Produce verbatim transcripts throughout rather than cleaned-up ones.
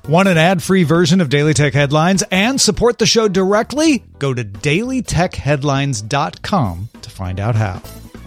Want an ad-free version of Daily Tech Headlines and support the show directly? Go to daily tech headlines dot com to find out how.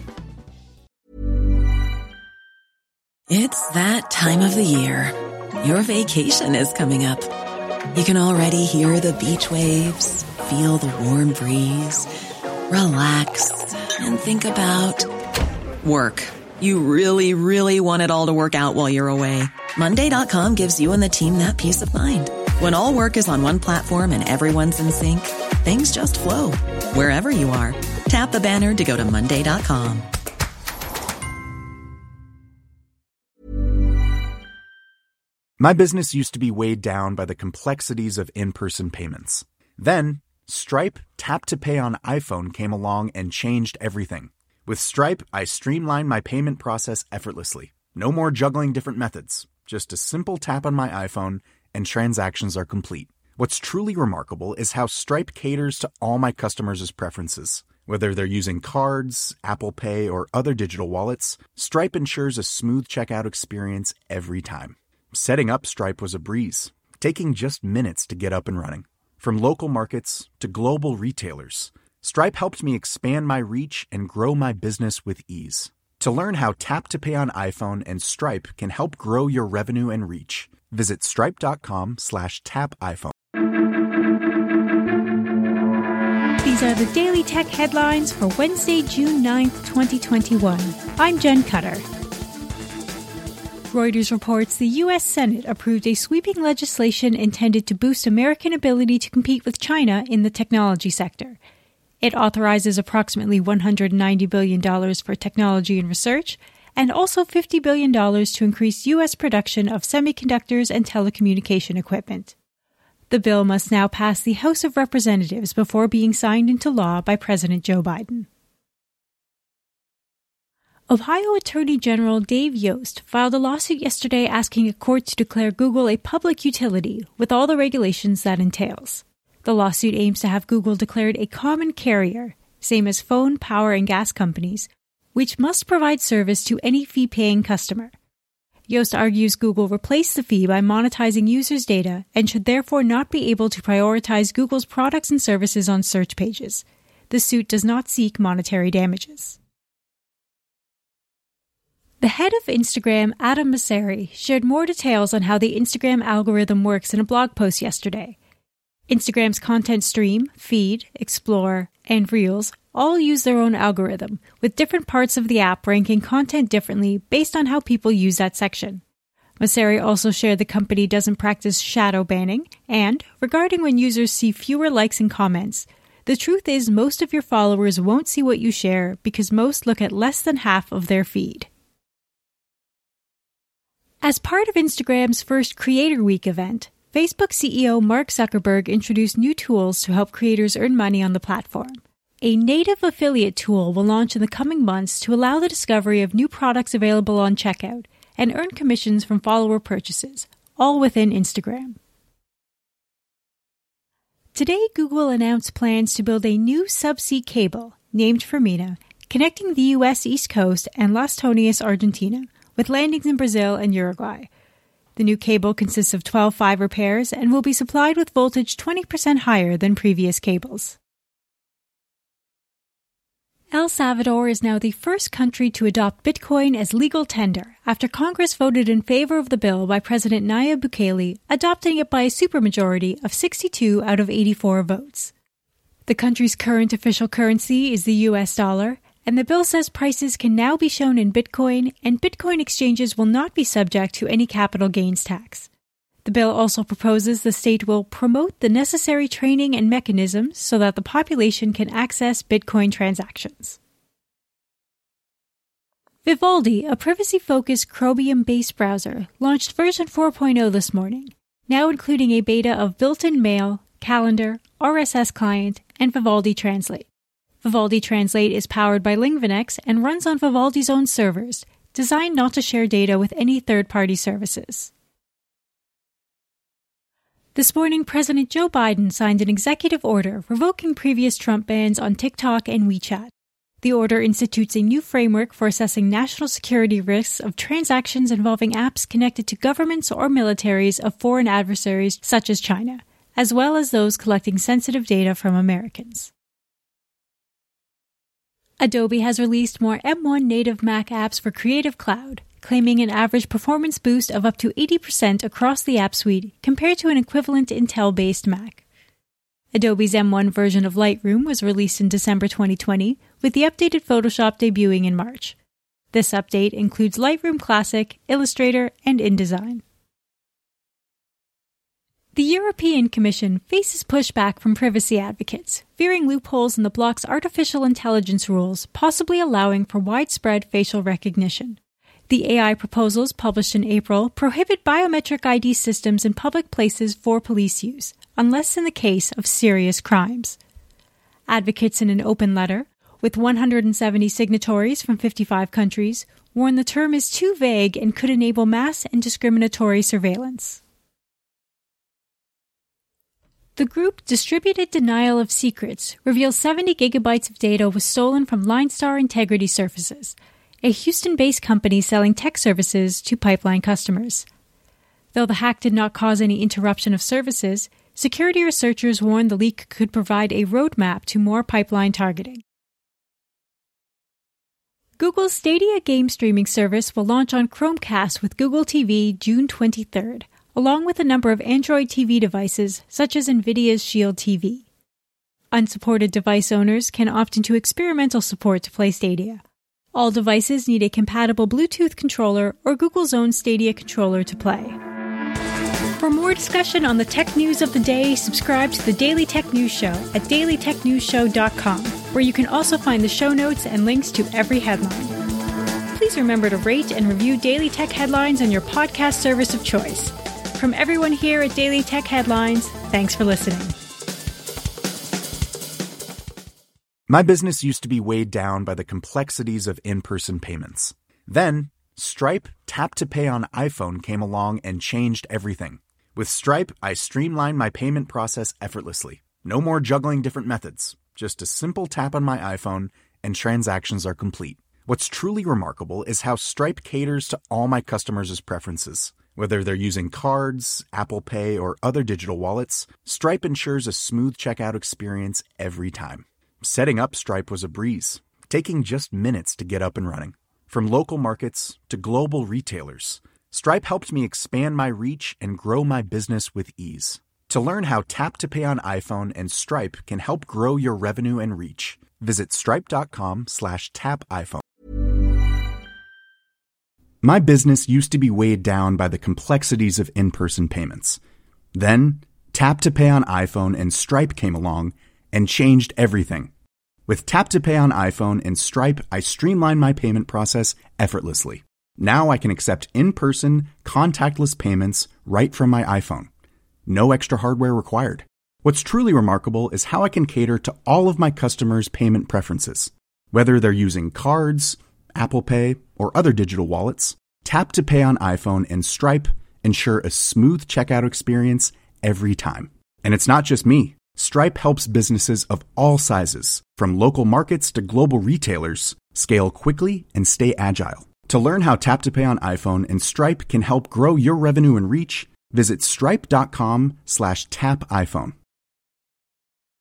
It's that time of the year. Your vacation is coming up. You can already hear the beach waves, feel the warm breeze, relax, and think about work. You really, really want it all to work out while you're away. Monday dot com gives you and the team that peace of mind. When all work is on one platform and everyone's in sync, things just flow. Wherever you are, tap the banner to go to Monday dot com. My business used to be weighed down by the complexities of in-person payments. Then, Stripe Tap to Pay on iPhone came along and changed everything. With Stripe, I streamlined my payment process effortlessly. No more juggling different methods. Just a simple tap on my iPhone and transactions are complete. What's truly remarkable is how Stripe caters to all my customers' preferences. Whether they're using cards, Apple Pay, or other digital wallets, Stripe ensures a smooth checkout experience every time. Setting up Stripe was a breeze, taking just minutes to get up and running. From local markets to global retailers, Stripe helped me expand my reach and grow my business with ease. To learn how Tap to Pay on iPhone and Stripe can help grow your revenue and reach, visit stripe.com slash tap iPhone. These are the Daily Tech Headlines for Wednesday, June ninth, twenty twenty-one. I'm Jen Cutter. Reuters reports the U S Senate approved a sweeping legislation intended to boost American ability to compete with China in the technology sector. It authorizes approximately one hundred ninety billion dollars for technology and research, and also fifty billion dollars to increase U S production of semiconductors and telecommunication equipment. The bill must now pass the House of Representatives before being signed into law by President Joe Biden. Ohio Attorney General Dave Yost filed a lawsuit yesterday asking a court to declare Google a public utility with all the regulations that entails. The lawsuit aims to have Google declared a common carrier, same as phone, power, and gas companies, which must provide service to any fee-paying customer. Yost argues Google replaced the fee by monetizing users' data and should therefore not be able to prioritize Google's products and services on search pages. The suit does not seek monetary damages. The head of Instagram, Adam Mosseri, shared more details on how the Instagram algorithm works in a blog post yesterday. Instagram's content stream, feed, explore, and reels all use their own algorithm, with different parts of the app ranking content differently based on how people use that section. Mosseri also shared the company doesn't practice shadow banning, and, regarding when users see fewer likes and comments, the truth is most of your followers won't see what you share because most look at less than half of their feed. As part of Instagram's first Creator Week event, Facebook C E O Mark Zuckerberg introduced new tools to help creators earn money on the platform. A native affiliate tool will launch in the coming months to allow the discovery of new products available on checkout and earn commissions from follower purchases, all within Instagram. Today, Google announced plans to build a new subsea cable, named Firmina, connecting the U S East Coast and Las Tonias, Argentina, with landings in Brazil and Uruguay. The new cable consists of twelve fiber pairs and will be supplied with voltage twenty percent higher than previous cables. El Salvador is now the first country to adopt Bitcoin as legal tender after Congress voted in favor of the bill by President Nayib Bukele, adopting it by a supermajority of sixty-two out of eighty-four votes. The country's current official currency is the U S dollar, and the bill says prices can now be shown in Bitcoin, and Bitcoin exchanges will not be subject to any capital gains tax. The bill also proposes the state will promote the necessary training and mechanisms so that the population can access Bitcoin transactions. Vivaldi, a privacy-focused Chromium-based browser, launched version four point oh this morning, now including a beta of built-in mail, calendar, R S S client, and Vivaldi Translate. Vivaldi Translate is powered by Lingvanex and runs on Vivaldi's own servers, designed not to share data with any third-party services. This morning, President Joe Biden signed an executive order revoking previous Trump bans on TikTok and WeChat. The order institutes a new framework for assessing national security risks of transactions involving apps connected to governments or militaries of foreign adversaries such as China, as well as those collecting sensitive data from Americans. Adobe has released more M one native Mac apps for Creative Cloud, claiming an average performance boost of up to eighty percent across the app suite compared to an equivalent Intel-based Mac. Adobe's M one version of Lightroom was released in December twenty twenty, with the updated Photoshop debuting in March. This update includes Lightroom Classic, Illustrator, and InDesign. The European Commission faces pushback from privacy advocates, fearing loopholes in the bloc's artificial intelligence rules, possibly allowing for widespread facial recognition. The A I proposals published in April prohibit biometric I D systems in public places for police use, unless in the case of serious crimes. Advocates in an open letter, with one hundred seventy signatories from fifty-five countries, warn the term is too vague and could enable mass and discriminatory surveillance. The group Distributed Denial of Secrets reveals seventy gigabytes of data was stolen from Linestar Integrity Services, a Houston-based company selling tech services to pipeline customers. Though the hack did not cause any interruption of services, security researchers warned the leak could provide a roadmap to more pipeline targeting. Google's Stadia game streaming service will launch on Chromecast with Google T V June twenty-third, along with a number of Android T V devices such as NVIDIA's Shield T V. Unsupported device owners can opt into experimental support to play Stadia. All devices need a compatible Bluetooth controller or Google's own Stadia controller to play. For more discussion on the tech news of the day, subscribe to the Daily Tech News Show at daily tech news show dot com, where you can also find the show notes and links to every headline. Please remember to rate and review Daily Tech Headlines on your podcast service of choice. From everyone here at Daily Tech Headlines, thanks for listening. My business used to be weighed down by the complexities of in-person payments. Then, Stripe Tap to Pay on iPhone came along and changed everything. With Stripe, I streamlined my payment process effortlessly. No more juggling different methods. Just a simple tap on my iPhone and transactions are complete. What's truly remarkable is how Stripe caters to all my customers' preferences. Whether they're using cards, Apple Pay, or other digital wallets, Stripe ensures a smooth checkout experience every time. Setting up Stripe was a breeze, taking just minutes to get up and running. From local markets to global retailers, Stripe helped me expand my reach and grow my business with ease. To learn how Tap to Pay on iPhone and Stripe can help grow your revenue and reach, visit stripe.com slash tap iPhone. My business used to be weighed down by the complexities of in-person payments. Then, Tap to Pay on iPhone and Stripe came along and changed everything. With Tap to Pay on iPhone and Stripe, I streamlined my payment process effortlessly. Now I can accept in-person, contactless payments right from my iPhone. No extra hardware required. What's truly remarkable is how I can cater to all of my customers' payment preferences. Whether they're using cards, Apple Pay, or other digital wallets, Tap to Pay on iPhone and Stripe ensure a smooth checkout experience every time. And it's not just me. Stripe helps businesses of all sizes, from local markets to global retailers, scale quickly and stay agile. To learn how Tap to Pay on iPhone and Stripe can help grow your revenue and reach, visit stripe.com slash tap iPhone.